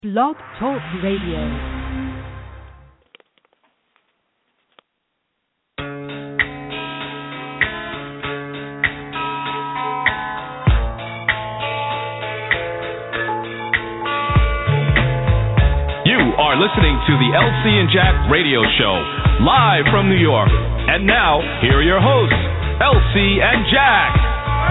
Blog Talk Radio. Are listening to the LC and Jack Radio Show, live from New York. And now, here are your hosts, LC and Jack.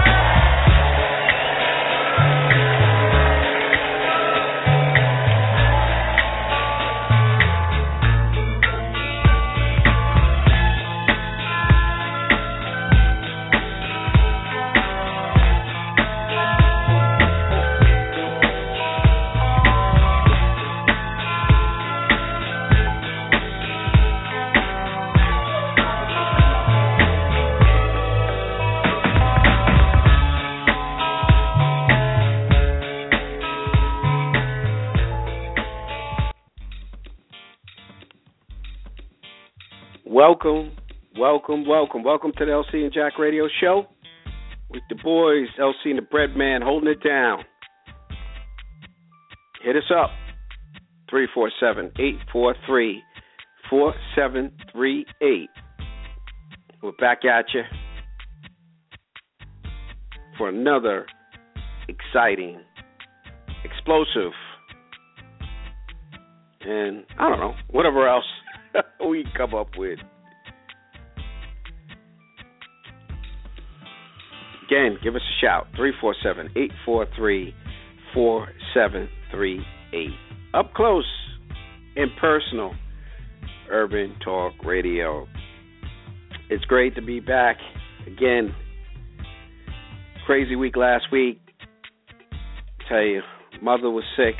Welcome to the LC and Jack Radio Show with the boys, LC and the Bread Man, holding it down. Hit us up, 347-843-4738. We're back at you for another exciting, explosive, and I don't know, whatever else we come up with. Again, give us a shout, 347-843-4738. Up close and personal, Urban Talk Radio. It's great to be back. Again, crazy week last week. Tell you, mother was sick.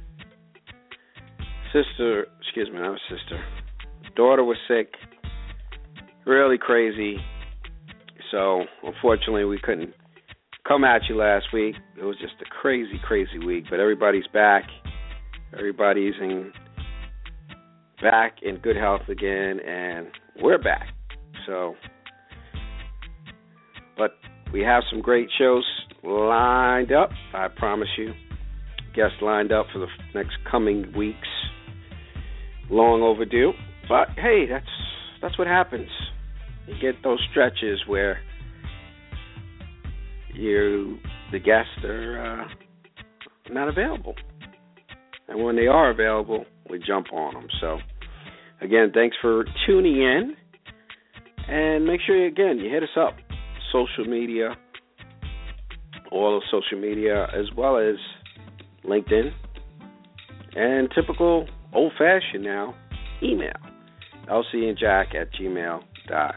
Daughter was sick. Really crazy. So, unfortunately, we couldn't come at you last week. It was just a crazy, crazy week. But everybody's back. Everybody's back in good health again, and we're back. So, but we have some great shows lined up, I promise you. Guests lined up for the next coming weeks. Long overdue. But, hey, that's what happens. You get those stretches where the guests are not available. And when they are available, we jump on them. So, again, thanks for tuning in. And make sure, you hit us up. Social media, all of social media, as well as LinkedIn. And typical old-fashioned now, email. lcandjack@gmail.com.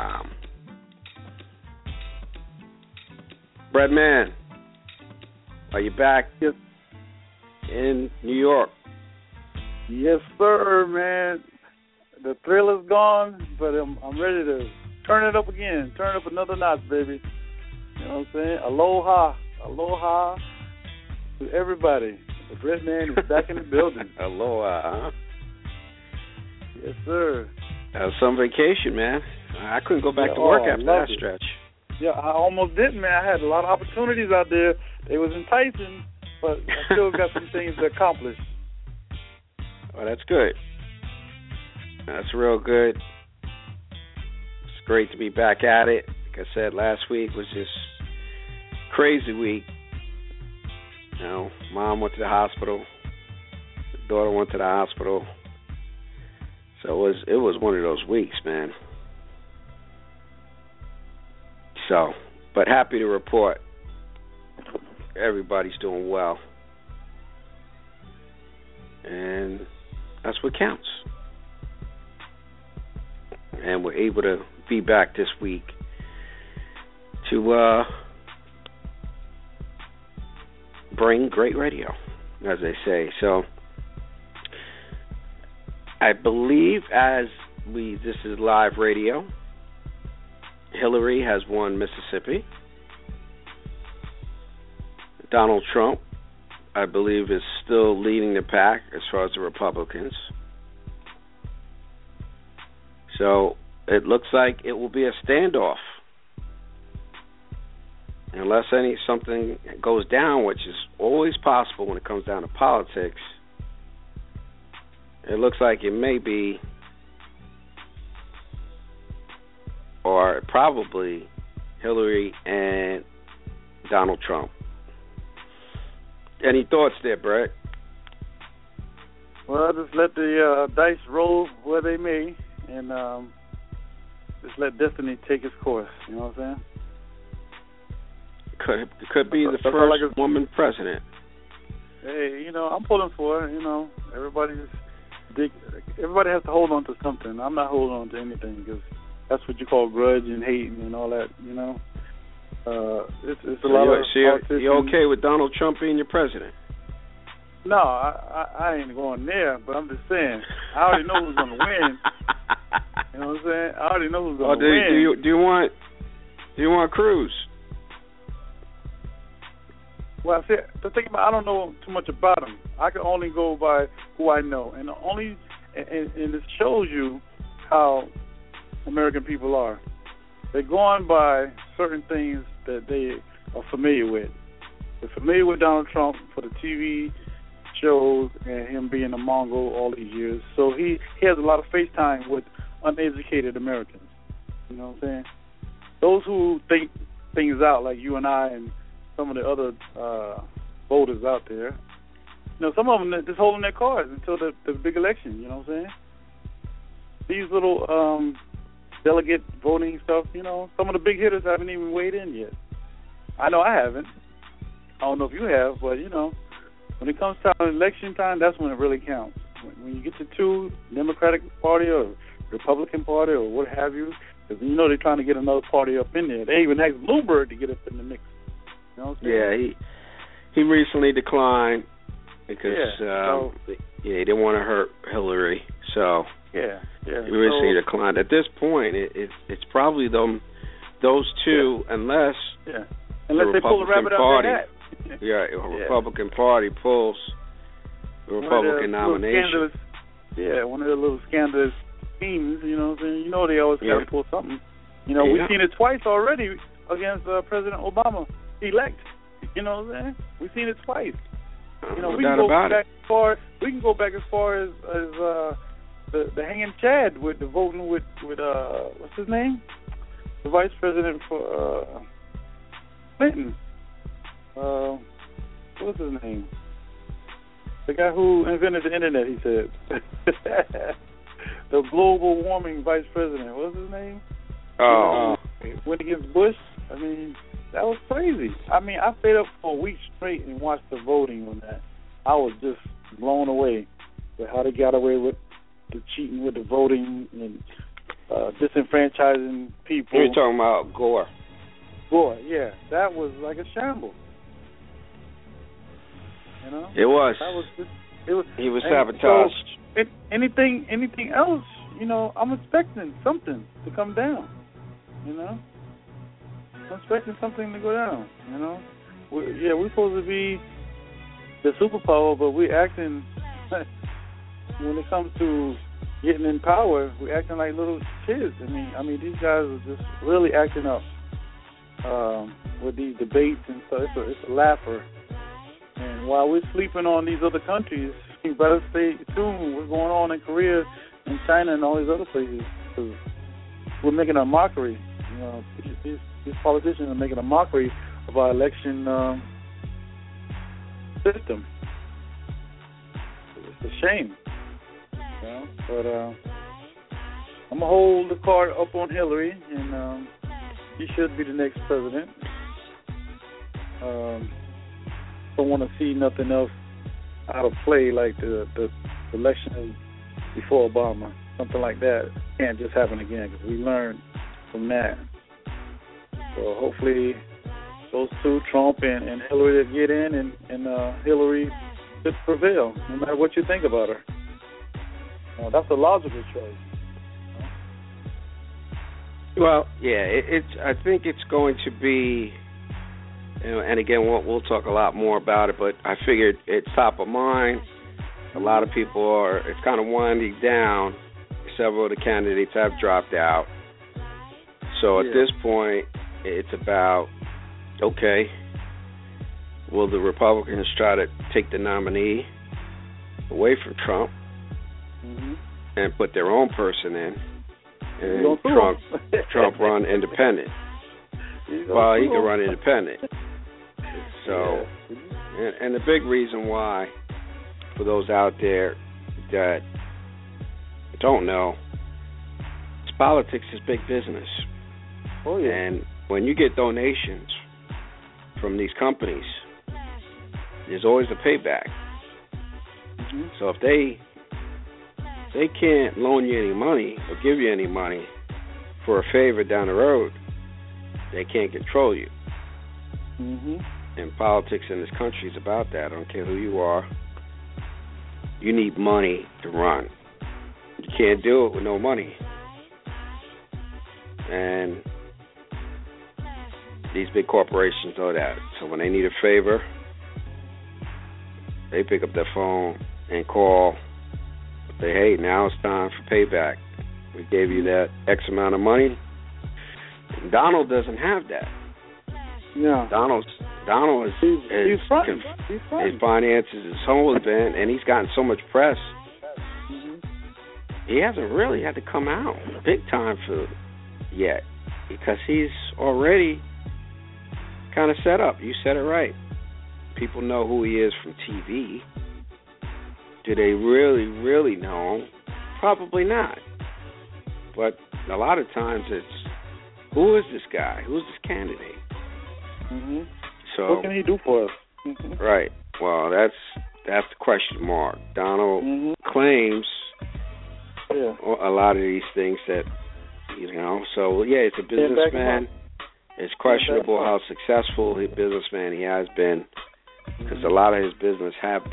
Breadman, are you back in New York? Yes, sir, man. The thrill is gone, but I'm ready to turn it up again. Turn up another notch, baby. You know what I'm saying? Aloha to everybody. The Breadman is back in the building. Aloha, huh? Yes, sir. That was some vacation, man. I couldn't go back to work after that stretch. Yeah, I almost didn't, man. I had a lot of opportunities out there. They was enticing, but I still got some things to accomplish. Well, that's good. That's real good. It's great to be back at it. Like I said, last week was just crazy week. You know, mom went to the hospital. The daughter went to the hospital. So it was one of those weeks, man. So, but happy to report everybody's doing well. And that's what counts. And we're able to be back this week to bring great radio, as they say. So, I believe this is live radio, Hillary has won Mississippi. Donald Trump, I believe, is still leading the pack as far as the Republicans. So it looks like it will be a standoff. Unless something goes down, which is always possible when it comes down to politics, it looks like it may be, or probably, Hillary and Donald Trump. Any thoughts there, Brett? Well, just let the dice roll where they may, and just let destiny take its course. You know what I'm saying? Could be the first woman president. Hey, I'm pulling for it. Everybody has to hold on to something. I'm not holding on to anything because that's what you call grudge and hate and all that. It's a lot of. So you're okay with Donald Trump being your president? No, I ain't going there. But I'm just saying, I already know who's going to win. You know what I'm saying? I already know who's going to win. Do you want Cruz? Well, I said the thing about I don't know too much about him. I can only go by who I know, and it shows you how American people are. They're going by certain things that they are familiar with. They're familiar with Donald Trump for the TV shows and him being a Mongol all these years. So he has a lot of face time with uneducated Americans. You know what I'm saying? Those who think things out, like you and I and some of the other voters out there, some of them just holding their cards until the big election. You know what I'm saying? These little delegate voting stuff, some of the big hitters haven't even weighed in yet. I know I haven't. I don't know if you have, but, when it comes to election time, that's when it really counts. When you get to two, Democratic Party or Republican Party or what have you, because they're trying to get another party up in there. They even asked Bloomberg to get up in the mix. You know what I'm saying? Yeah, he recently declined because he didn't want to hurt Hillary. So he recently declined. At this point, it's probably those two, unless they pull the rabbit out of their hat. Republican Party pulls the Republican nomination. One of the little scandalous schemes. You know what I'm saying? They always got to pull something. We've seen it twice already against President Obama elect. You know what I'm saying? We've seen it twice. We can go back as far as the hanging Chad with the voting with what's his name? The vice president for Clinton. What's his name? The guy who invented the internet, he said. The global warming vice president. What's his name? Went against Bush. I mean, that was crazy. I mean, I stayed up for a week straight and watched the voting on that. I was just blown away with how they got away with the cheating with the voting and disenfranchising people. You're talking about Gore. Gore, yeah. That was like a shambles. It was. He was sabotaged. So, anything else, I'm expecting something to come down. I'm expecting something to go down. We're supposed to be the superpower, but we're acting when it comes to getting in power, we're acting like little kids. I mean, these guys are just really acting up with these debates and stuff. It's a laugher. And while we're sleeping on these other countries, you better stay tuned what's going on in Korea and China and all these other places, because we're making a mockery. These politicians are making a mockery of our election system. It's a shame. But I'm going to hold the card up on Hillary, and she should be the next president. Don't want to see nothing else out of play like the election before Obama. Something like that can't just happen again, because we learned from that. So hopefully those two, Trump and Hillary, get in, and Hillary should prevail, no matter what you think about her. That's a logical choice. Well, yeah, I think it's going to be, and again, we'll talk a lot more about it, but I figured it's top of mind. A lot of people it's kind of winding down. Several of the candidates have dropped out. So at this point, it's about, okay, will the Republicans try to take the nominee away from Trump? and put their own person in, and Trump run independent. Well, he can run independent. So, and the big reason why, for those out there that don't know, politics is big business. Oh, yeah. And when you get donations from these companies, there's always a payback. So if they can't loan you any money or give you any money for a favor down the road, they can't control you. And politics in this country is about that. I don't care who you are. You need money to run. You can't do it with no money. And these big corporations know that. So when they need a favor, they pick up their phone and call. Say, hey, now it's time for payback. We gave you that X amount of money. And Donald doesn't have that. Yeah. Donald is he's fronting. His finances, his whole event, and he's gotten so much press. He hasn't really had to come out big time for yet, because he's already kind of set up. You said it right. People know who he is from TV. Do they really, really know him? Probably not. But a lot of times it's, who is this guy? Who's this candidate? So what can he do for us? Right. Well, that's the question mark. Donald claims a lot of these things that, so yeah, it's a businessman. It's questionable how successful a businessman he has been, because a lot of his business have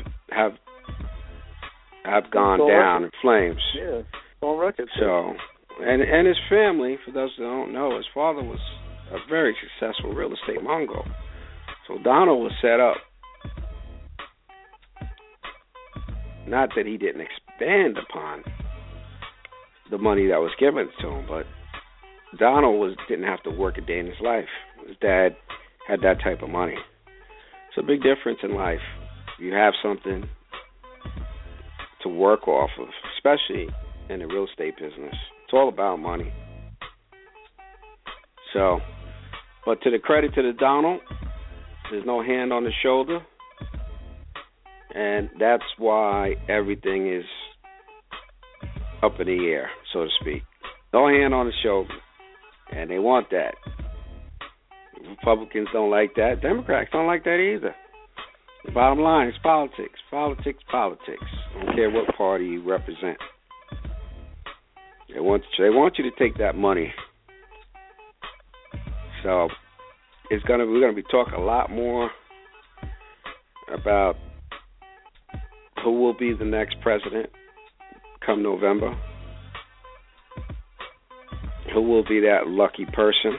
gone down in flames. Yeah, on record. So, and his family, for those that don't know, his father was a very successful real estate mogul. So Donald was set up. Not that he didn't expand upon the money that was given to him, but Donald didn't have to work a day in his life. His dad had that type of money. It's a big difference in life. You have something to work off of, especially in the real estate business. It's all about money. So, but to the credit to the Donald, there's no hand on the shoulder, and that's why everything is up in the air, so to speak. No hand on the shoulder, and they want that. Republicans don't like that. Democrats don't like that either. The bottom line is politics. Politics, politics. I don't care what party you represent. They want you to take that money. So we're gonna be talking a lot more about who will be the next president come November. Who will be that lucky person?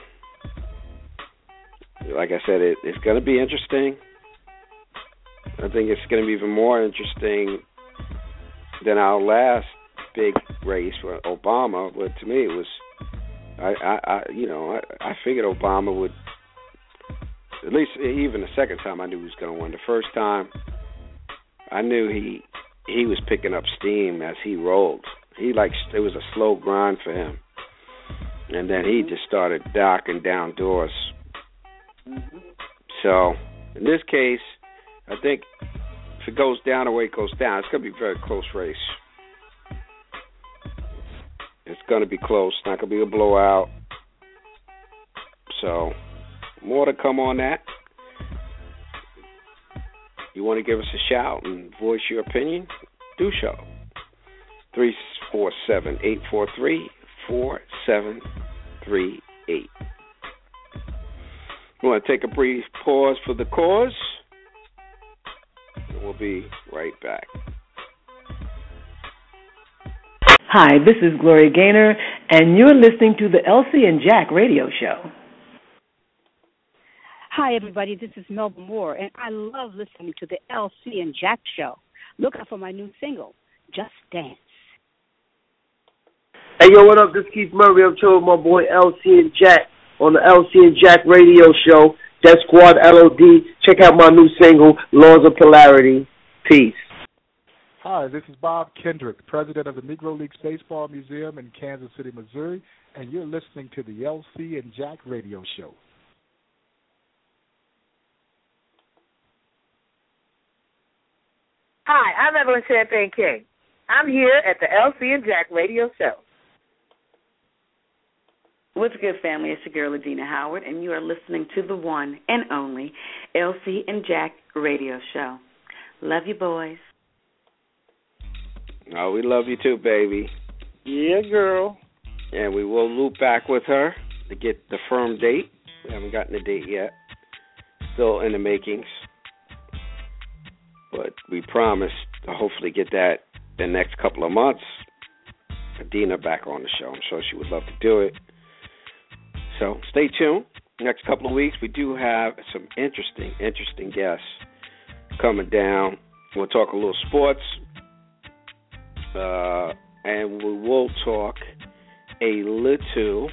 Like I said, it's going to be interesting. I think it's going to be even more interesting than our last big race for Obama. But to me, it was I figured Obama would, at least even the second time I knew he was going to win. The first time I knew he was picking up steam as he rolled. It was a slow grind for him, and then he just started knocking down doors. So in this case, I think if it goes down the way it goes down, it's going to be a very close race. It's going to be close. It's not going to be a blowout. So more to come on that. You want to give us a shout and voice your opinion? Do so. 347-843-4738. We want to take a brief pause for the cause, and we'll be right back. Hi, this is Gloria Gaynor, and you're listening to the Elsie and Jack radio show. Hi, everybody. This is Melba Moore, and I love listening to the Elsie and Jack show. Look out for my new single, Just Dance. Hey, yo, what up? This is Keith Murray. I'm chilling with my boy Elsie and Jack on the Elsie and Jack radio show. Death Squad LOD. Check out my new single, Laws of Polarity. Peace. Hi, this is Bob Kendrick, president of the Negro Leagues Baseball Museum in Kansas City, Missouri, and you're listening to the LC and Jack Radio Show. Hi, I'm Evelyn Champagne King. I'm here at the LC and Jack Radio Show. What's good, family? It's your girl, Adina Howard, and you are listening to the one and only LC and Jack Radio Show. Love you, boys. Oh, we love you too, baby. Yeah, girl. And we will loop back with her to get the firm date. We haven't gotten the date yet. Still in the makings. But we promise to hopefully get that the next couple of months. Adina back on the show. I'm sure she would love to do it. So stay tuned. Next couple of weeks, we do have some interesting guests coming down. We'll talk a little sports. And we will talk a little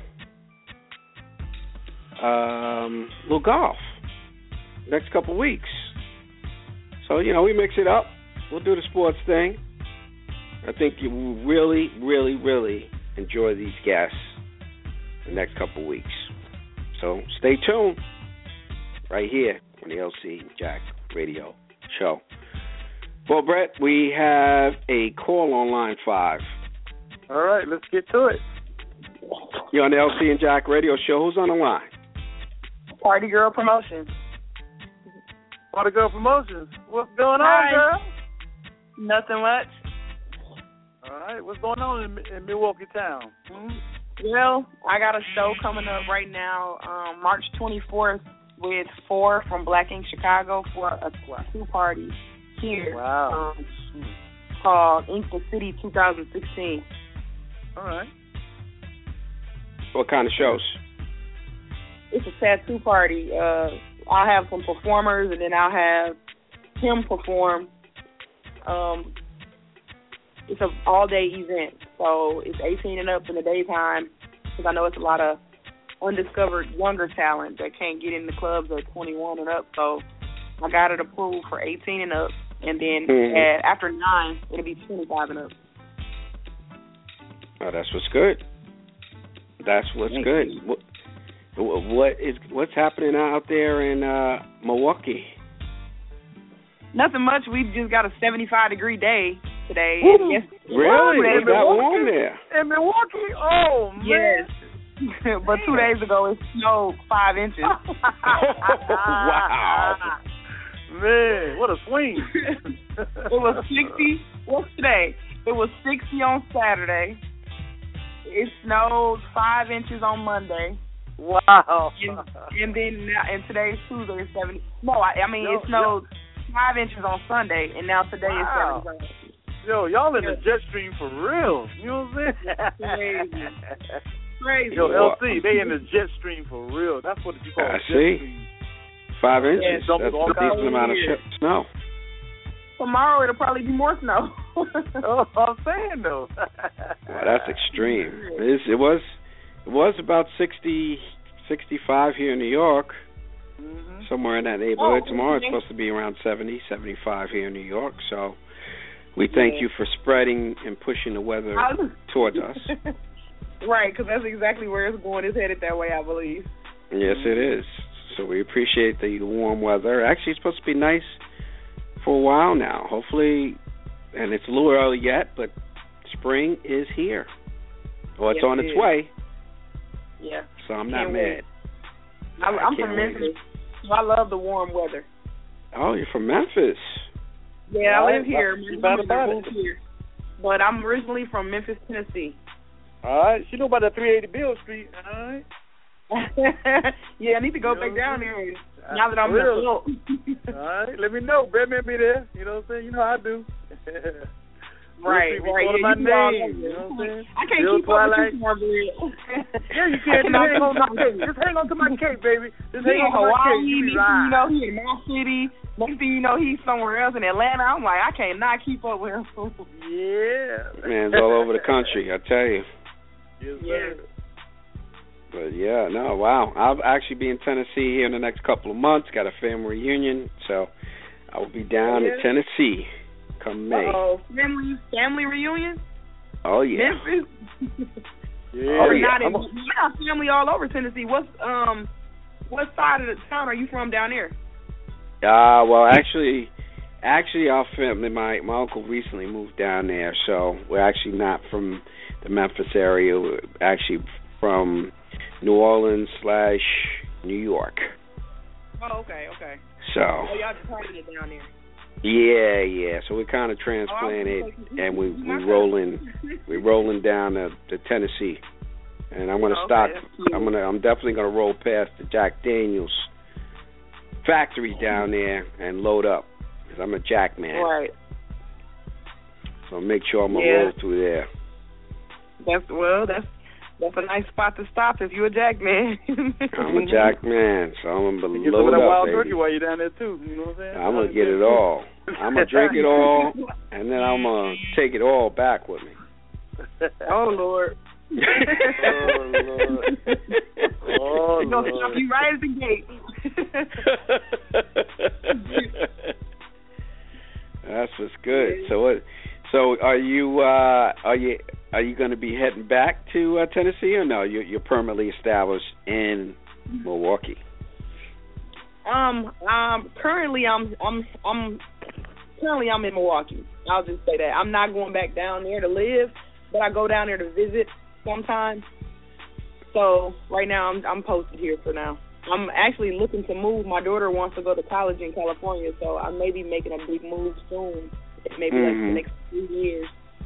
golf next couple of weeks. So, we mix it up. We'll do the sports thing. I think you will really, really, really enjoy these guests the next couple of weeks. So stay tuned right here on the LC Jack Radio Show. Well, Brett, we have a call on line 5. All right, let's get to it. You're on the LC and Jack Radio Show. Who's on the line? Party Girl Promotions. Party Girl Promotions. What's going on, girl? Nothing much. All right, what's going on in Milwaukee town? Well, I got a show coming up right now, March 24th with 4 from Black Ink Chicago for a 2-party here. Wow. Called Ink the City 2016. All right. What kind of shows? It's a tattoo party. I'll have some performers, and then I'll have him perform. It's an all-day event, so it's 18 and up in the daytime, because I know it's a lot of undiscovered younger talent that can't get in the clubs at 21 and up, so I got it approved for 18 and up, and then after 9, it'll be 25 and up. Oh, that's what's good. That's what's good. What's happening out there in Milwaukee? Nothing much. We just got a 75-degree day today. Really? It's that warm there? In Milwaukee? Oh, man. Yes. But 2 days ago, it snowed 5 inches. Wow. Man, what a swing. It was 60. What's today? It was 60 on Saturday. It snowed 5 inches on Monday. Wow. And today's Tuesday is 70. No, it snowed 5 inches on Sunday, and now today is 75. Yo, y'all in the jet stream for real. You know what I'm saying? Crazy. Yo, LC, they in the jet stream for real. That's what you call jet stream. 5 inches. That's a decent amount of snow. Tomorrow it'll probably be more snow. Oh, I'm saying though. Well, that's extreme. It was about 60, 65 here in New York. Mm-hmm. Somewhere in that neighborhood. Tomorrow it's supposed to be around 70, 75 here in New York. So we thank you for spreading and pushing the weather towards us. Right, because that's exactly where it's going. It's headed that way, I believe. Yes, it is. So we appreciate the warm weather. Actually, it's supposed to be nice for a while now. Hopefully, and it's a little early yet, but spring is here. Well, it's on its way. Yeah. So I'm not mad. I'm from Memphis, so I love the warm weather. Oh, you're from Memphis? Yeah, I live here. But I'm originally from Memphis, Tennessee. All right. She know about the 380 Bill Street. All right. Yeah, I need to go back down there now that I'm an adult. All right. Let me know. Brett may be there. You know what I'm saying? You know how I do. Right. Yeah, my name, you know what I'm saying? I can't keep up with you more, Yeah, you can't. Just hang on to my cake. Just hang on to my cake, baby. Just hang on to my cake. Next thing you know, he in my city. Next thing you know, he's somewhere else in Atlanta. I'm like, I cannot keep up with him. Yeah. Man, it's all over the country, I tell you. Yes, sir. But yeah, no, wow. I'll actually be in Tennessee here in the next couple of months. Got a family reunion, so I will be down in Tennessee. come May. Family reunion? Oh, yeah. Memphis? Yeah. Oh, yeah. You got family all over Tennessee. What side of the town are you from down there? Well, actually, our family, my uncle recently moved down there, so we're actually not from the Memphis area. We're actually from New Orleans / New York. Oh, okay. So. Oh, y'all just partying down there. Yeah. So we kind of transplanted, and we rolling down to Tennessee, and I'm gonna stop. I'm definitely gonna roll past the Jack Daniels factory down there and load up, because I'm a Jack man. Right. So make sure I'm gonna roll through there. That's a nice spot to stop if you're a Jack man. I'm a Jack man, so I'm gonna get load some of that up, wild baby. turkey while you're down there too. You know what I'm saying? I'm gonna get it all. I'm gonna drink it all, and then I'm gonna take it all back with me. Oh Lord. Oh Lord. Oh Lord. Gonna stop you right at the gate. That's what's good. So are you going to be heading back to Tennessee, or no? You're permanently established in Milwaukee. Currently I'm in Milwaukee. I'll just say that. I'm not going back down there to live, but I go down there to visit sometimes. So right now I'm posted here for now. I'm actually looking to move. My daughter wants to go to college in California, so I may be making a big move soon. Maybe like the next few years.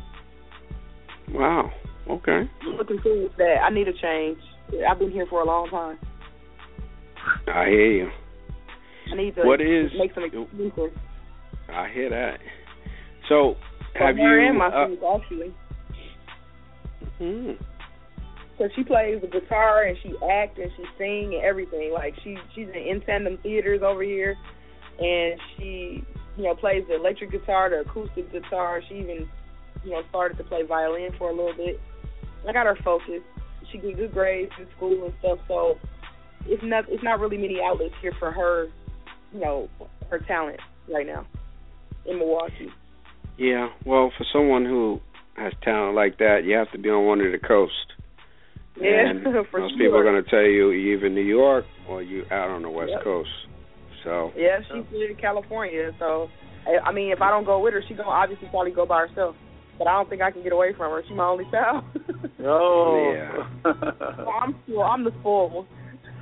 Wow. Okay. I'm looking forward to that. I need a change. I've been here for a long time. I hear you. I need to make some excuses. I hear that. So, have you? Her and my friends, actually. Mm-hmm. So she plays the guitar and she acts and she sings and everything. Like she's in tandem theaters over here, and she plays the electric guitar, the acoustic guitar. She even started to play violin for a little bit. I got her focused. She get good grades in school and stuff. So it's not really many outlets here for her, her talent right now in Milwaukee. Yeah, well, for someone who has talent like that, you have to be on one of the coasts. Yeah, and for most sure. people are going to tell you either New York or you out on the West Coast. So yeah, she's in California. So I mean, if I don't go with her, she's gonna obviously probably go by herself. But I don't think I can get away from her. She's my only child. Oh, yeah. I'm the spoiled one.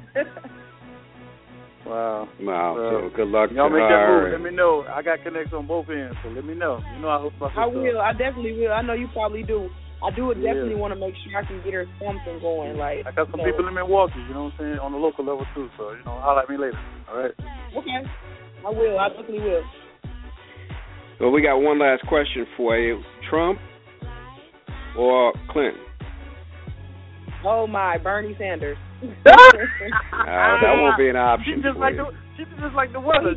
Wow. So good luck to y'all make that her. move. Let me know. I got connects on both ends, so let me know. I hope I will. I definitely will. I know you probably do. I do definitely want to make sure I can get her something going. Like I got some people in Milwaukee, you know what I'm saying, on the local level too. So holler at me later. All right. Okay. I will. I definitely will. Well, we got one last question for you: Trump or Clinton? Oh my, Bernie Sanders. That won't be an option. She's just like the weather.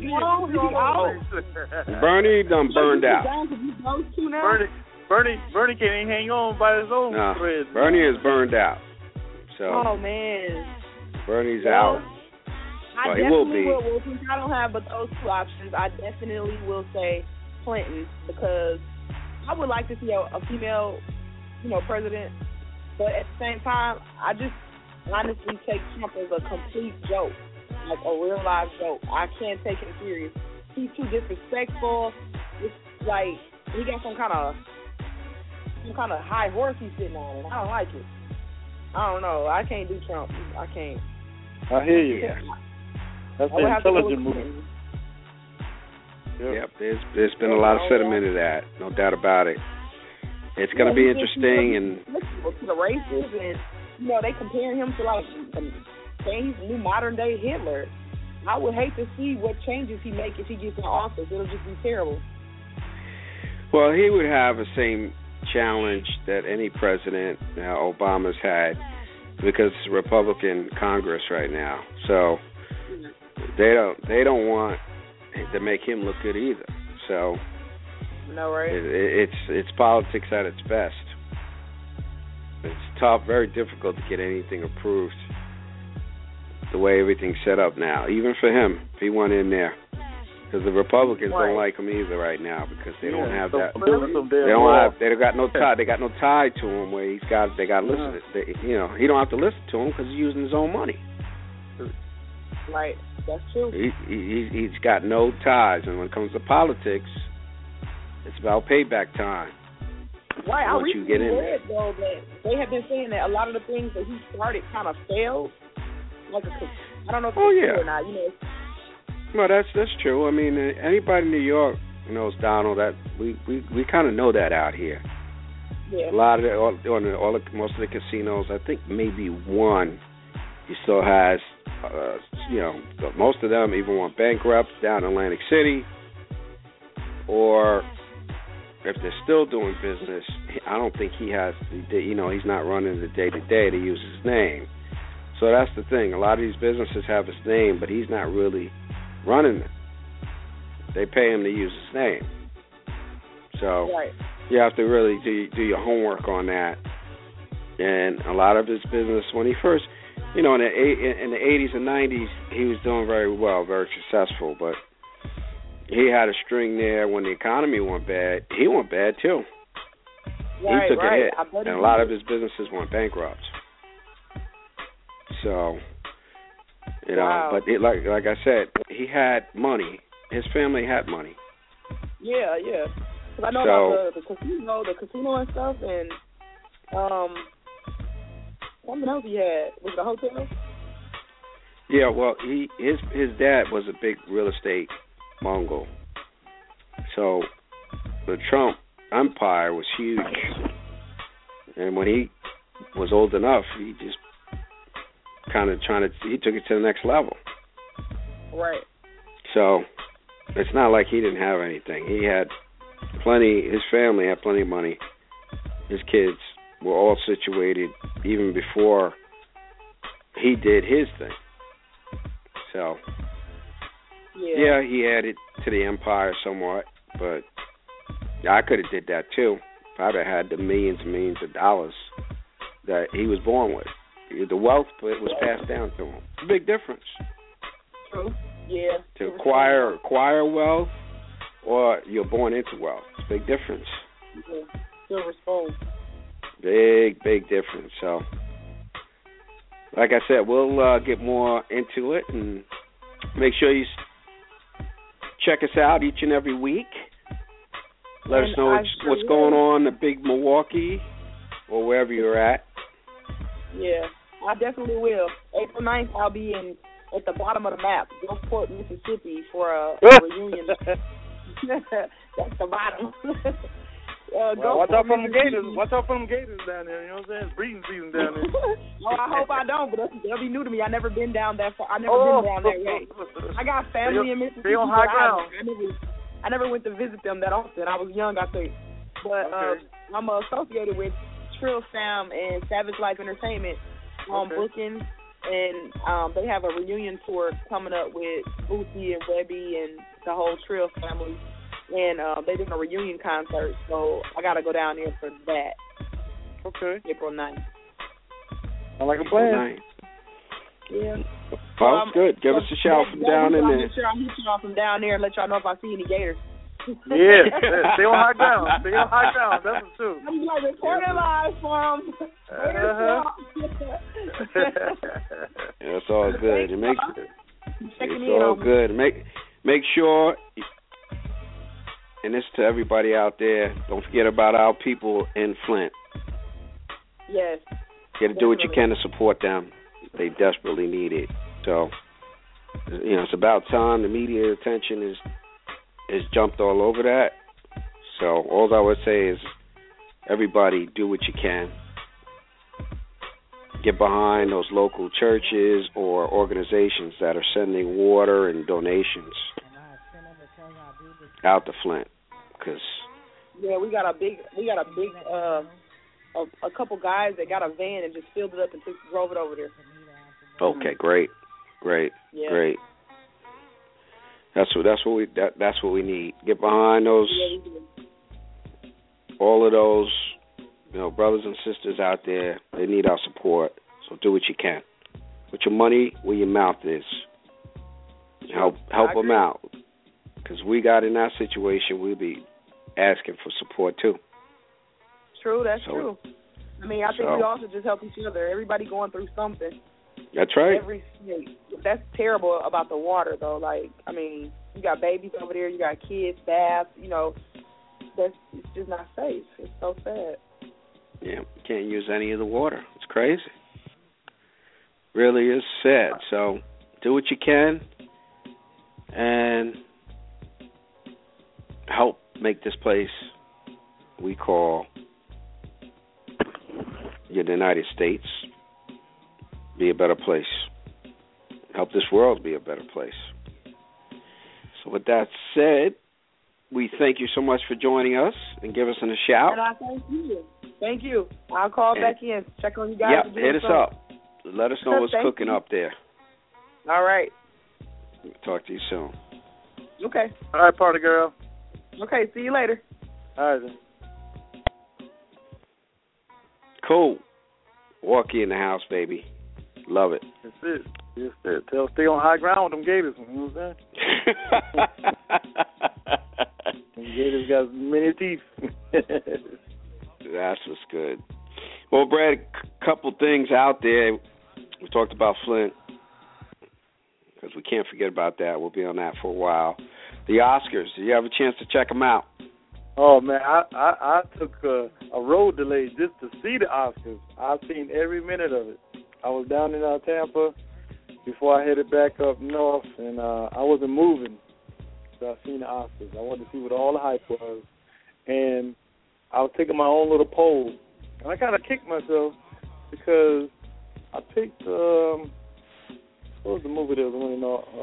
Bernie done burned out. Bernie can't even hang on by his own thread. Bernie is burned out. So. Oh man. Bernie's out. I he will be. Well, since I don't have but those two options, I definitely will say Clinton, because I would like to see a female, president. But at the same time, I just honestly take Trump as a complete joke, like a real life joke. I can't take him serious. He's too disrespectful. It's like he got some kind of high horse he's sitting on, and I don't like it. I don't know. I can't do Trump. I can't. I hear you. Yeah. That's the intelligent move. Yep, there's been a lot of sentiment of that, no doubt about it. It's going to be interesting, and to the races, and they compare him to saying he's the new modern day Hitler. I would hate to see what changes he makes if he gets in office. It'll just be terrible. Well, he would have the same challenge that any president Obama's had, because it's a Republican Congress right now. So they don't want to make him look good either. So no, right? It's politics at its best. It's tough, very difficult to get anything approved the way everything's set up now. Even for him, if he went in there, Because the Republicans don't like him either right now because they don't have that. They got no tie. They got no tie to him where they got to listen. He don't have to listen to him because he's using his own money. Right, that's true. He's got no ties, and when it comes to politics, it's about payback time. Right, I recently read though that they have been saying that a lot of the things that he started kind of failed. Like I don't know if it's true or not. Well, that's true. I mean, anybody in New York knows Donald. That we kind of know that out here. Yeah. A lot of most of the casinos, I think maybe one, he still has. Most of them even went bankrupt down in Atlantic City, or if they're still doing business, I don't think he has. He's not running the day-to-day to use his name. So that's the thing. A lot of these businesses have his name, but he's not really running it. They pay him to use his name. So you have to really do your homework on that. And a lot of his business, when he first, in the 80s and 90s, he was doing very well, very successful. But he had a string there when the economy went bad. He went bad too. He took a hit, and a lot of his businesses went bankrupt. So, but like I said, he had money. His family had money. Yeah. Because I know about the casino and stuff, and something else he had. Was it a hotel? Yeah, well, his dad was a big real estate mogul. So the Trump empire was huge, and when he was old enough, he just kind of he took it to the next level. Right. So it's not like he didn't have anything. He had plenty. His family had plenty of money. His kids were all situated even before he did his thing. So yeah, he added to the empire somewhat, but I could have did that too. I'd have had the millions and millions of dollars that he was born with. The wealth was passed down to him. It's a big difference. True. Yeah. To acquire wealth, or you're born into wealth. It's a big difference. Yeah. Silver spoon. Big difference. So, like I said, we'll get more into it, and make sure you check us out each and every week. Let us know what's going on in big Milwaukee or wherever you're at. Yeah, I definitely will. April 9th, I'll be at the bottom of the map, Gulfport, Mississippi, for a reunion. That's the bottom. Watch out for them gators. Watch out for them gators down there. You know what I'm saying? It's breeding season down there. Well, I hope I don't, but they'll be new to me. I've never been down that far. I've never been down that way. I got family in Mississippi. Stay on high ground. I never went to visit them that often. I was young, I think. But I'm associated with Trill Sam and Savage Life Entertainment on bookings, and they have a reunion tour coming up with Boosie and Webby and the whole Trill family, and they're doing a reunion concert, so I got to go down there for that. Okay. April 9th. I like a plan. Yeah. Well, good. Give us a shout from down in there. I'll hit y'all from down there and let y'all know if I see any gators. Yeah, stay on high ground. Stay on high ground. That's true. I'm like reporting live from. It's all good. It's all good. Make sure, and this to everybody out there, don't forget about our people in Flint. Yes. You got to do what you can to support them. They desperately need it. So, it's about time. The media attention is jumped all over that. So all I would say is, everybody do what you can. Get behind those local churches or organizations that are sending water and donations out to Flint. Yeah, we got a big a couple guys that got a van and just filled it up and drove it over there. Okay, great. Yeah. Great. That's what we need. Get behind those, all of those, brothers and sisters out there. They need our support. So do what you can. Put your money where your mouth is. Help them out. Because we got in that situation, we'll be asking for support too. True, that's true. I mean, I think we all should just help each other. Everybody going through something. That's right. Every state. That's terrible about the water, though. Like, I mean, you got babies over there, you got kids, baths, you know. It's just not safe. It's so sad. Yeah, you can't use any of the water. It's crazy. Really is sad. So do what you can and help make this place we call the United States be a better place. Help this world be a better place. So with that said, we thank you so much for joining us and give us a shout. And I thank you. Thank you. I'll call back in, check on you guys. Yep, hit us up. Let us know what's cooking up there. All right. Talk to you soon. Okay. All right, party girl. Okay, see you later. All right, then. Cool. Walkie in the house, baby. Love it. That's it. That's it. Stay on high ground with them Gators. You know what I'm saying? Them Gators got many teeth. That's what's good. Well, Brad, a couple things out there. We talked about Flint because we can't forget about that. We'll be on that for a while. The Oscars. Did you have a chance to check them out? Oh, man, I took a road delay just to see the Oscars. I've seen every minute of it. I was down in Tampa before I headed back up north, and I wasn't moving. So I seen the Oscars. I wanted to see what all the hype was. And I was taking my own little poll. And I kind of kicked myself because I picked, what was the movie that was winning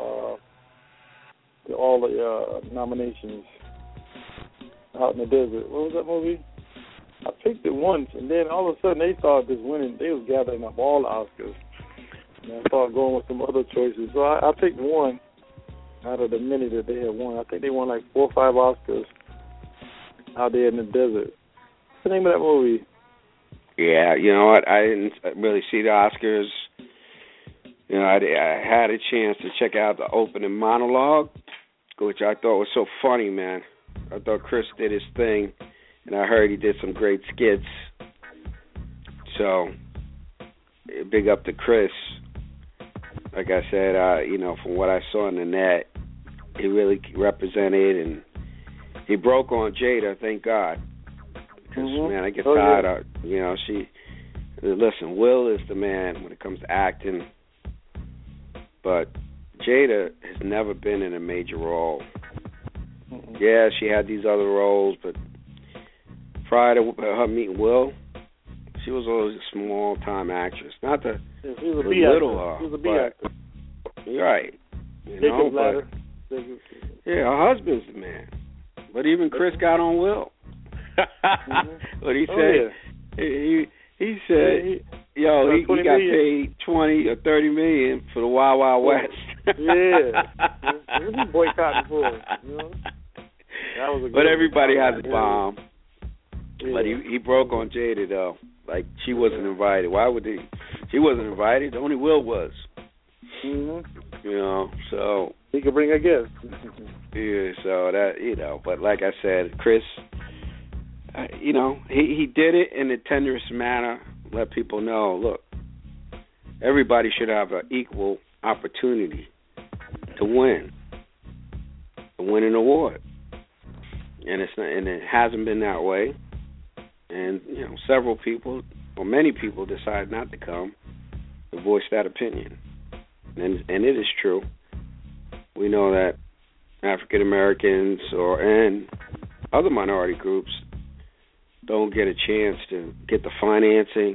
all the nominations? Out in the Desert. What was that movie? I picked it once, and then all of a sudden they started just winning. They was gathering up all the Oscars. And I started going with some other choices. So I picked one out of the many that they had won. I think they won like 4 or 5 Oscars out there in the desert. What's the name of that movie? Yeah, you know what? I didn't really see the Oscars. You know, I had a chance to check out the opening monologue, which I thought was so funny, man. I thought Chris did his thing, and I heard he did some great skits. So, big up to Chris. Like I said, you know, from what I saw on the net, he really represented, and he broke on Jada, thank God. Because, man, I get tired of, you know, listen, Will is the man when it comes to acting, but Jada has never been in a major role. Yeah, she had these other roles, but prior to her meeting Will, she was always a small-time actress. Not to belittle her. She was a B actor. You're right. You know, but, yeah, her husband's the man. But even Chris got on Will. What he said? He said, he got paid $20 or $30 million for the Wild Wild West. Yeah. What he boycotting for? You know? But everybody has a bomb. Yeah. But he broke on Jada, though. Like, she wasn't invited. Why would he? She wasn't invited. Only Will was. Mm-hmm. You know, so. He could bring a gift. Yeah, so that, you know. But like I said, Chris, you know, he did it in the tenderest manner. Let people know, look, everybody should have an equal opportunity to win an award. And it hasn't been that way. And, you know, several people, or many people, decide not to come to voice that opinion. And it is true. We know that African Americans and other minority groups don't get a chance to get the financing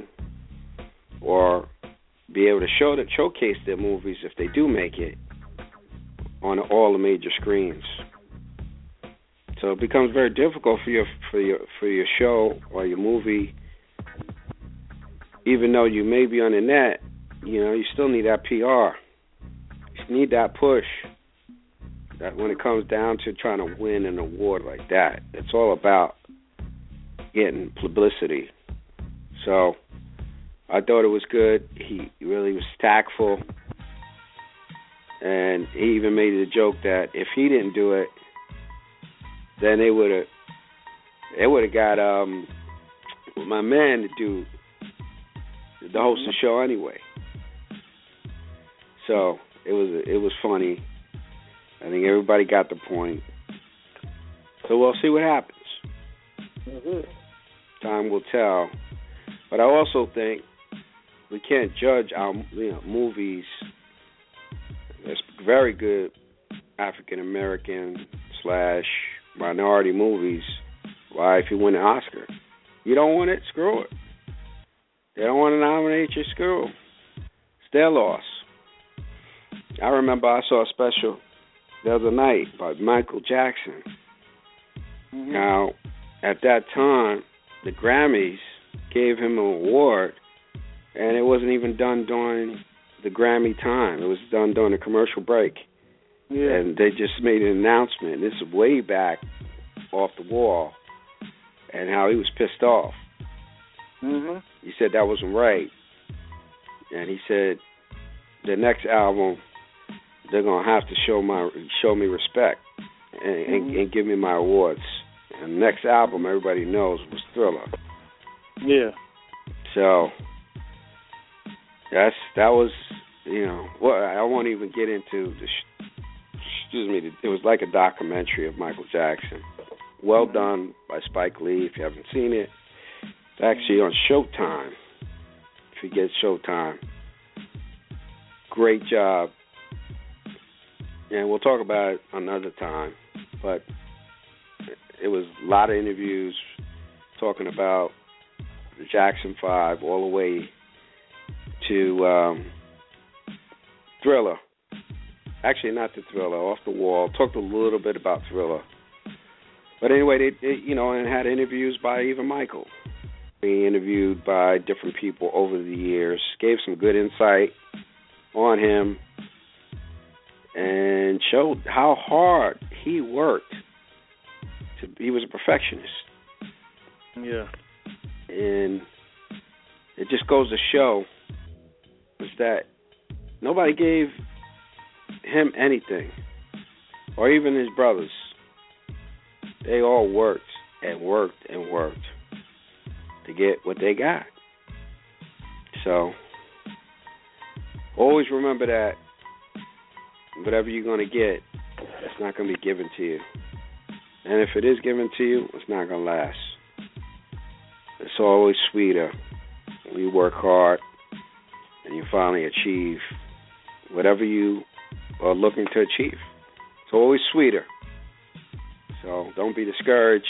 or be able to showcase their movies, if they do make it, on all the major screens. So it becomes very difficult for your show or your movie. Even though you may be on the net, you know, you still need that PR. You need that push. That when it comes down to trying to win an award like that, it's all about getting publicity. So I thought it was good. He really was tactful. And he even made the joke that if he didn't do it, then they would have got my man to do the host of the show anyway. So it was funny. I think everybody got the point. So we'll see what happens. Mm-hmm. Time will tell. But I also think we can't judge our movies. There's very good African American / minority movies. Why, if you win an Oscar, you don't want it, screw it. They don't want to nominate you, screw them. It's their loss. I remember I saw a special the other night by Michael Jackson. Mm-hmm. Now, at that time, the Grammys gave him an award, and it wasn't even done during the Grammy time. It was done during a commercial break. Yeah. And they just made an announcement. This is way back off the wall, and how he was pissed off. Mm-hmm. He said that wasn't right. And he said the next album, they're going to have to show me respect and give me my awards. And the next album, everybody knows, was Thriller. Yeah. So that was, well, I won't even get into it was like a documentary of Michael Jackson. Well done by Spike Lee. If you haven't seen it, it's actually on Showtime. If you get Showtime, great job. And we'll talk about it another time. But it was a lot of interviews talking about the Jackson 5 all the way to Thriller. Actually, not the Thriller, Off the Wall. Talked a little bit about Thriller. But anyway, they and had interviews by even Michael. Being interviewed by different people over the years. Gave some good insight on him and showed how hard he worked. He was a perfectionist. Yeah. And it just goes to show is that nobody gave him anything, or even his brothers. They all worked and worked and worked to get what they got. So always remember that whatever you're going to get, it's not going to be given to you. And if it is given to you, it's not going to last. It's always sweeter when you work hard and you finally achieve whatever you are looking to achieve. It's always sweeter. So don't be discouraged.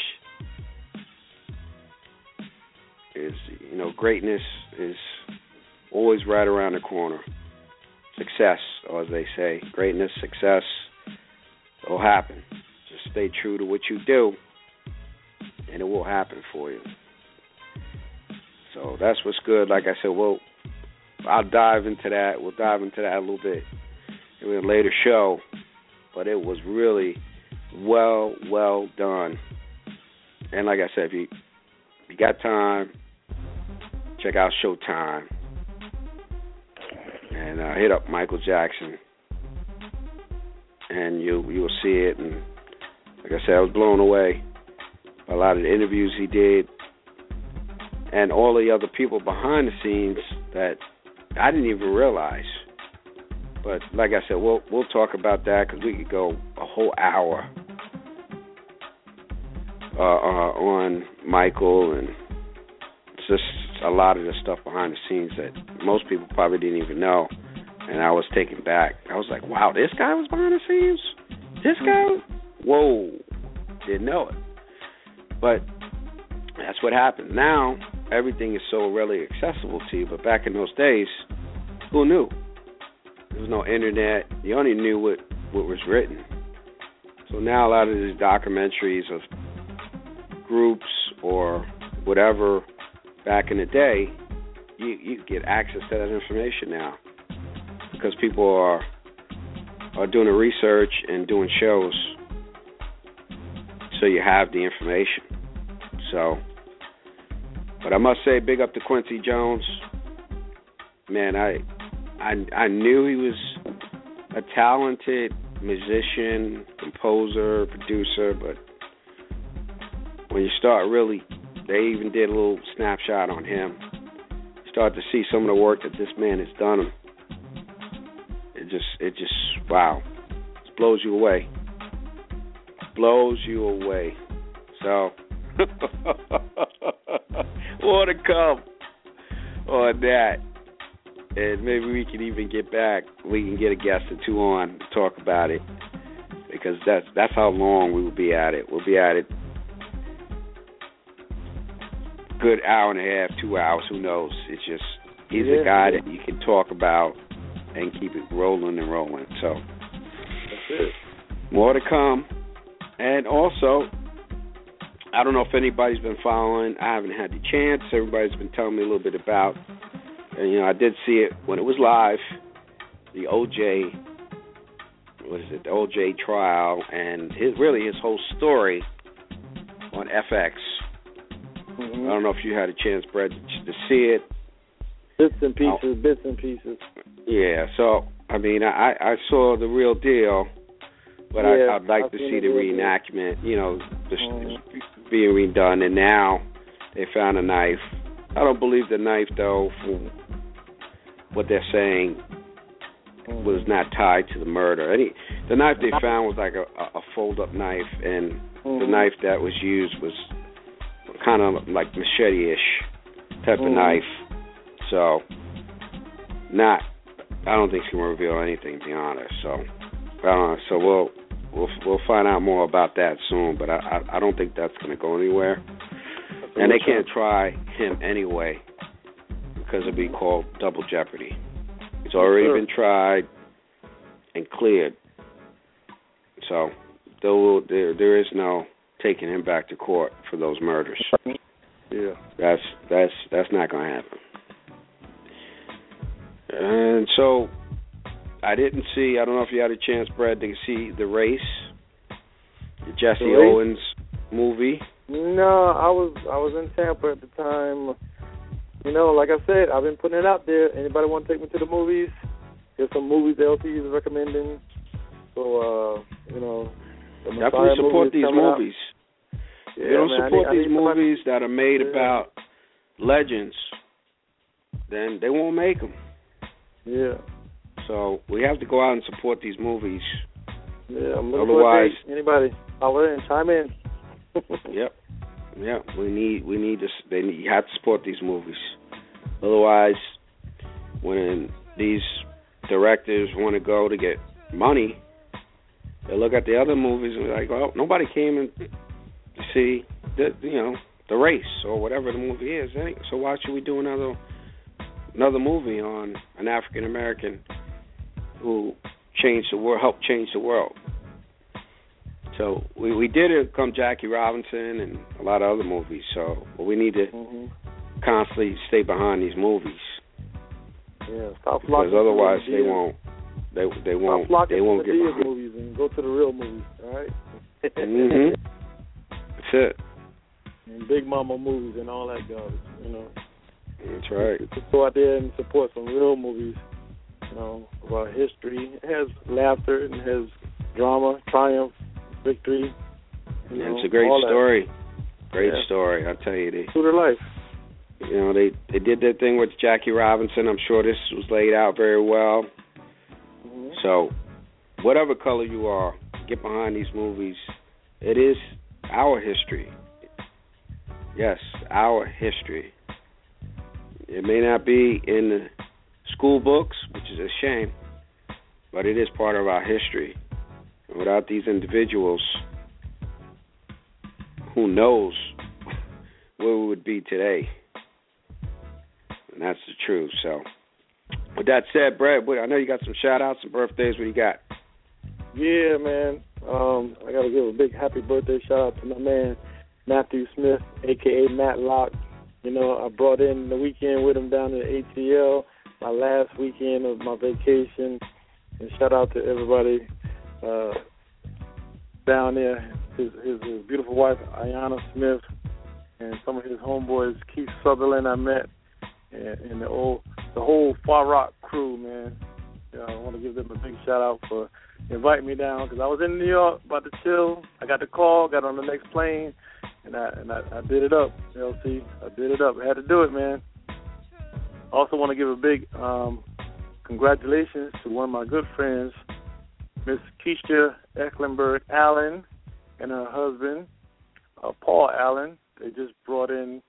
Greatness is always right around the corner. Success, or as they say, greatness, success, will happen. Just stay true to what you do, and it will happen for you. So that's what's good. Like I said, I'll dive into that. We'll dive into that a little bit in a later show. But it was really well done. And like I said, if you got time, check out Showtime. And hit up Michael Jackson. And you will see it. And like I said, I was blown away by a lot of the interviews he did. And all the other people behind the scenes that I didn't even realize. But like I said, we'll talk about that because we could go a whole hour on Michael, and it's just a lot of the stuff behind the scenes that most people probably didn't even know. And I was taken back. I was like, wow, this guy was behind the scenes? This guy? Whoa. Didn't know it. But that's what happened. Now, everything is so readily accessible to you, but back in those days, who knew? There was no internet. You only knew what was written. So now a lot of these documentaries of groups or whatever back in the day, you get access to that information now because people are doing the research and doing shows, so you have the information. So, but I must say, big up to Quincy Jones. Man, I knew he was a talented musician, composer, producer, but when you start really, they even did a little snapshot on him. Start to see some of the work that this man has done. It just, wow, it blows you away. Blows you away. So, more to come on that. And maybe we can even get back. We can get a guest or two on to talk about it, because that's how long we will be at it. We'll be at it good hour and a half, 2 hours, who knows. It's just, he's a guy that you can talk about and keep it rolling and rolling. So, that's it. More to come. And also, I don't know if anybody's been following. I haven't had the chance. Everybody's been telling me a little bit about, and, I did see it when it was live, the OJ, the OJ trial, and his whole story on FX. Mm-hmm. I don't know if you had a chance, Brett, to see it. Bits and pieces. Yeah, so, I mean, I saw the real deal, but I'd like to see the reenactment, being redone, and now they found a knife. I don't believe the knife, though, from what they're saying, was not tied to the murder. The knife they found was like a fold-up knife, and the knife that was used was kind of like machete-ish type of knife. So, I don't think it's going to reveal anything, to be honest. So, I don't know. So we'll find out more about that soon, but I don't think that's going to go anywhere. And they can't try him anyway, because it'll be called double jeopardy. It's already been tried and cleared. So there is no taking him back to court for those murders. Yeah. That's not going to happen. And so I don't know if you had a chance, Brad, to see The Race, the Jesse Owens movie. No, I was in Tampa at the time. Like I said, I've been putting it out there. Anybody want to take me to the movies? There's some movies LT is recommending. So, definitely support these movies. Yeah, you don't support these movies that are made about legends, then they won't make them. Yeah. So we have to go out and support these movies. Yeah, I'm looking for anybody. Holler and chime in. Yep. Yeah, we need this. You have to support these movies. Otherwise, when these directors want to go to get money, they look at the other movies and be like, well, nobody came in to see the Race or whatever the movie is. So why should we do another movie on an African American who changed the world, helped change the world? So we did it come Jackie Robinson and a lot of other movies. So we need to constantly stay behind these movies. Yeah, stop because otherwise they won't get the movies and go to the real movies. All right. That's it. And Big Mama movies and all that garbage. That's right. Just go out there and support some real movies. About history. It has laughter and it has drama, triumph, victory. It's a great story. Great story, I tell you. True to life. They did that thing with Jackie Robinson. I'm sure this was laid out very well. Mm-hmm. So, whatever color you are, get behind these movies. It is our history. Yes, our history. It may not be in the school books, which is a shame, but it is part of our history. And without these individuals, who knows where we would be today. And that's the truth. So, with that said, Brad, I know you got some shout-outs and birthdays. What do you got? Yeah, man. I got to give a big happy birthday shout-out to my man, Matthew Smith, a.k.a. Matlock. I brought in the weekend with him down to the ATL, my last weekend of my vacation. And shout-out to everybody down there, his beautiful wife, Ayanna Smith, and some of his homeboys, Keith Sutherland I met, and the whole Far Rock crew, man. I want to give them a big shout-out for inviting me down, because I was in New York about to chill. I got the call, got on the next plane, and I did it up, LC. I did it up. I had to do it, man. Also want to give a big congratulations to one of my good friends, Miss Keisha Ecklenberg Allen, and her husband, Paul Allen. They just brought in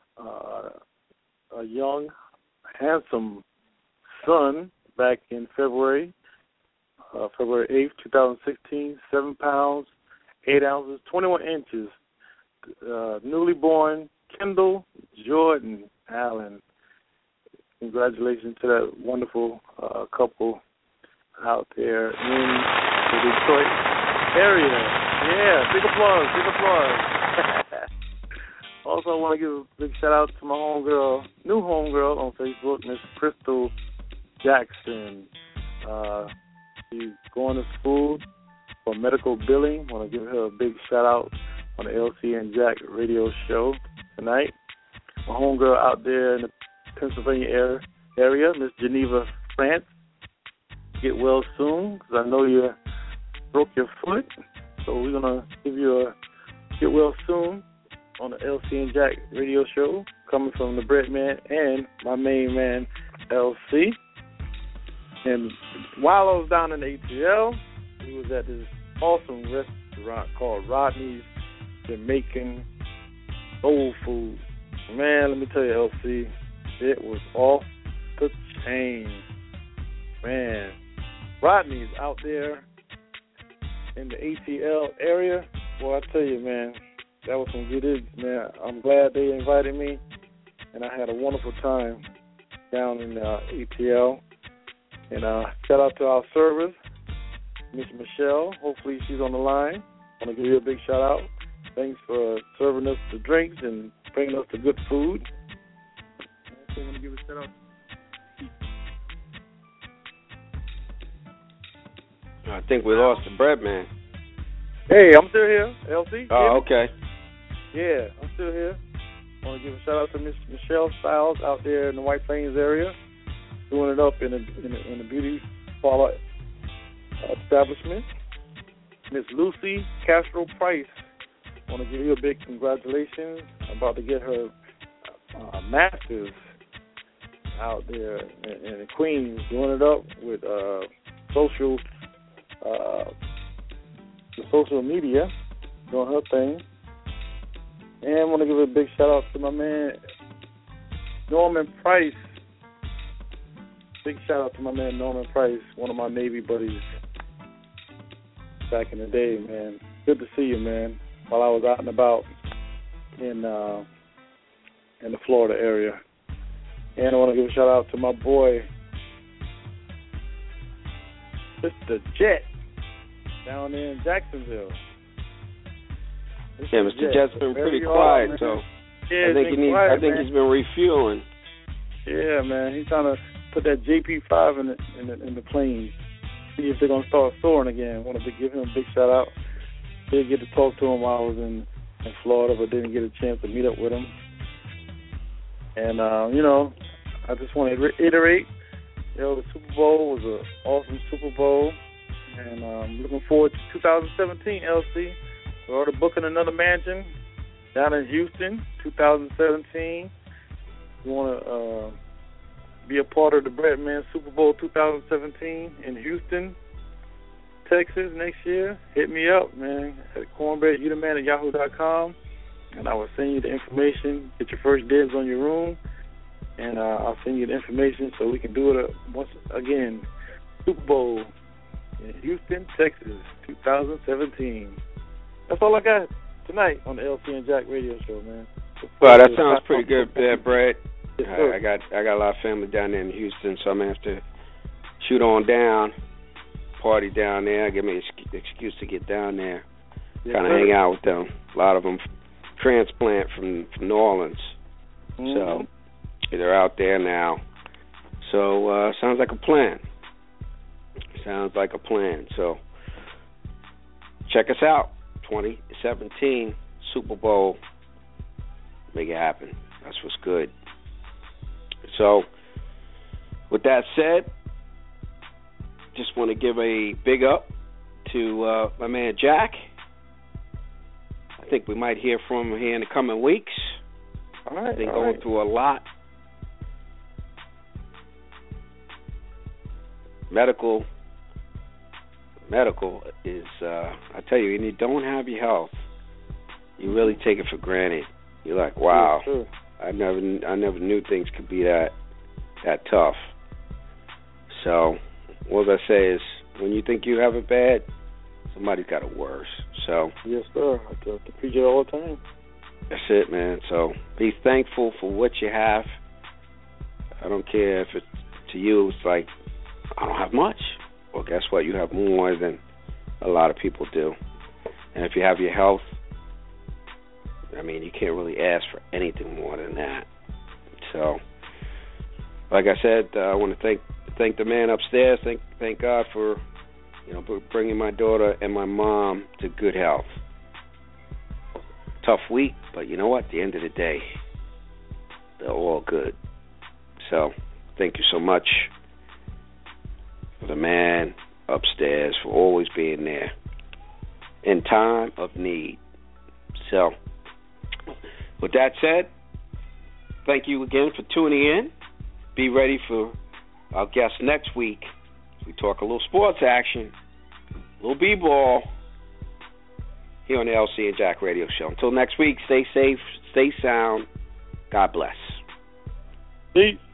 a young, handsome son back in February 8th, 2016, 7 pounds, 8 ounces, 21 inches. Newly born Kendall Jordan Allen. Congratulations to that wonderful couple out there in the Detroit area. Yeah, big applause, big applause. Also, I want to give a big shout-out to my new homegirl on Facebook, Miss Crystal Jackson. She's going to school for medical billing. I want to give her a big shout-out on the LC and Jack radio show tonight. My homegirl out there in the Pennsylvania area, Miss Geneva France. Get well soon, because I know you broke your foot. So we're going to give you a get well soon on the LC and Jack radio show, coming from the Bread Man and my main man, LC. And while I was down in the ATL, we was at this awesome restaurant called Rodney's Jamaican Soul Food. Man, let me tell you, LC, it was off the chain. Man, Rodney's out there in the ATL area. Boy, I tell you, man, that was some good eats, man. I'm glad they invited me, and I had a wonderful time down in ATL. And shout out to our servers, Miss Michelle. Hopefully she's on the line. I want to give you a big shout out. Thanks for serving us the drinks and bringing us the good food. I also want to give a shout out. I think we lost the Bread Man. Hey, I'm still here, LC. Oh, okay. Yeah, I'm still here. I want to give a shout out to Miss Michelle Styles out there in the White Plains area, doing it up in a beauty parlor establishment. Miss Lucy Castro Price, I want to give you a big congratulations. I'm about to get her master's out there in Queens, doing it up with social media, doing her thing. And I want to give a big shout out to my man Norman Price. Big shout out to my man Norman Price, one of my Navy buddies back in the day, man. Good to see you, man. While I was out and about in the Florida area. And I want to give a shout out to my boy Mr. Jet down there in Jacksonville. Yeah, Mr. Jet's been pretty quiet, so yeah, I think he's been refueling. Yeah, man, he's trying to put that JP5 in the plane. See if they're gonna start soaring again. Want to give him a big shout out. Didn't get to talk to him while I was in Florida, but didn't get a chance to meet up with him. And I just want to reiterate, the Super Bowl was an awesome Super Bowl, and I'm looking forward to 2017. LC, we're already booking another mansion down in Houston, 2017. We want to be a part of the Bread Man Super Bowl 2017 in Houston, Texas next year. Hit me up, man, at cornbreadyoutheman@yahoo.com, and I will send you the information. Get your first dibs on your room, and I'll send you the information so we can do it once again. Super Bowl in Houston, Texas, 2017. That's all I got tonight on the LC and Jack radio show, man. Well, that sounds pretty good there, Brad. Yes, I got a lot of family down there in Houston, so I'm going to have to shoot on down, party down there, give me an excuse to get down there, kind of hang out with them. A lot of them transplant from New Orleans, so they're out there now. So sounds like a plan. So check us out, 2017 Super Bowl. Make it happen. That's what's good. So, with that said, just want to give a big up to my man Jack. I think we might hear from him here in the coming weeks. All right. Been going through a lot. Medical is, I tell you, when you don't have your health, you really take it for granted. You're like, wow, sure. I never knew things could be that tough. So, what I say is, when you think you have it bad, somebody's got it worse. So, yes, sir. I have to preach it all the time. That's it, man. So, be thankful for what you have. I don't care if it's to you, it's like, I don't have much. Well, guess what? You have more than a lot of people do. And if you have your health, I mean, you can't really ask for anything more than that. So, like I said, I want to thank the man upstairs. Thank God for, bringing my daughter and my mom to good health. Tough week, but you know what? At the end of the day, they're all good. So, thank you so much for the man upstairs for always being there in time of need. So, with that said, thank you again for tuning in. Be ready for our guest next week. We talk a little sports action, a little b-ball here on the LC and Jack Radio Show. Until next week, stay safe, stay sound. God bless. Peace.